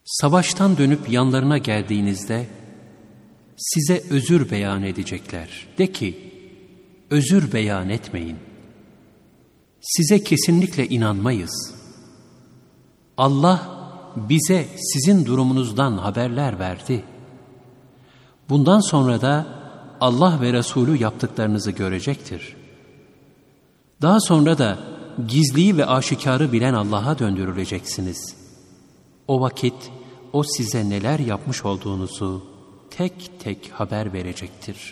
Savaştan dönüp yanlarına geldiğinizde size özür beyan edecekler. De ki, özür beyan etmeyin. Size kesinlikle inanmayız. Allah bize sizin durumunuzdan haberler verdi. Bundan sonra da Allah ve Resulü yaptıklarınızı görecektir. Daha sonra da gizliyi ve aşikarı bilen Allah'a döndürüleceksiniz. O vakit o size neler yapmış olduğunuzu tek tek haber verecektir.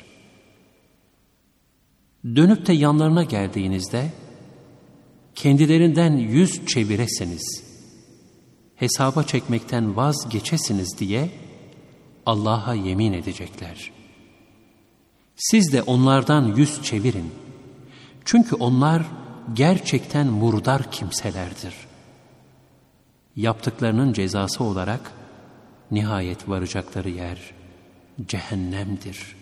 Dönüp de yanlarına geldiğinizde kendilerinden yüz çeviresiniz, hesaba çekmekten vazgeçesiniz diye Allah'a yemin edecekler. Siz de onlardan yüz çevirin. Çünkü onlar gerçekten murdar kimselerdir. Yaptıklarının cezası olarak nihayet varacakları yer cehennemdir.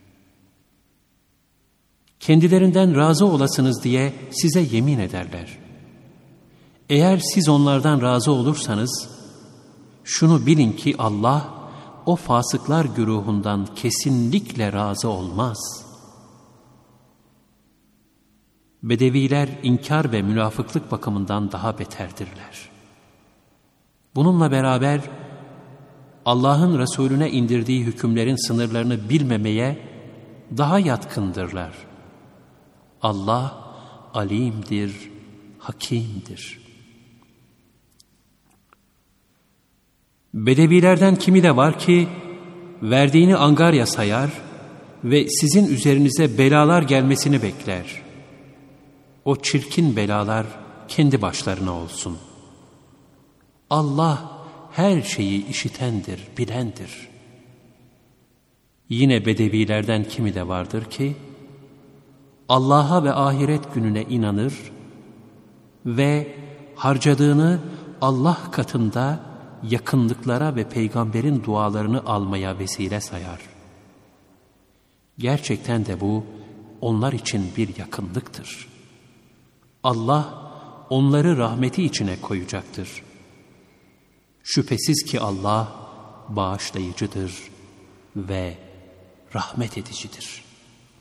Kendilerinden razı olasınız diye size yemin ederler. Eğer siz onlardan razı olursanız, şunu bilin ki Allah, o fasıklar güruhundan kesinlikle razı olmaz. Bedeviler inkar ve münafıklık bakımından daha beterdirler. Bununla beraber Allah'ın Resulüne indirdiği hükümlerin sınırlarını bilmemeye daha yatkındırlar. Allah alimdir, hakimdir. Bedevilerden kimi de var ki verdiğini angarya sayar ve sizin üzerinize belalar gelmesini bekler. O çirkin belalar kendi başlarına olsun. Allah her şeyi işitendir, bilendir. Yine bedevilerden kimi de vardır ki Allah'a ve ahiret gününe inanır ve harcadığını Allah katında yakınlıklara ve peygamberin dualarını almaya vesile sayar. Gerçekten de bu onlar için bir yakınlıktır. Allah onları rahmeti içine koyacaktır. Şüphesiz ki Allah bağışlayıcıdır ve rahmet edicidir.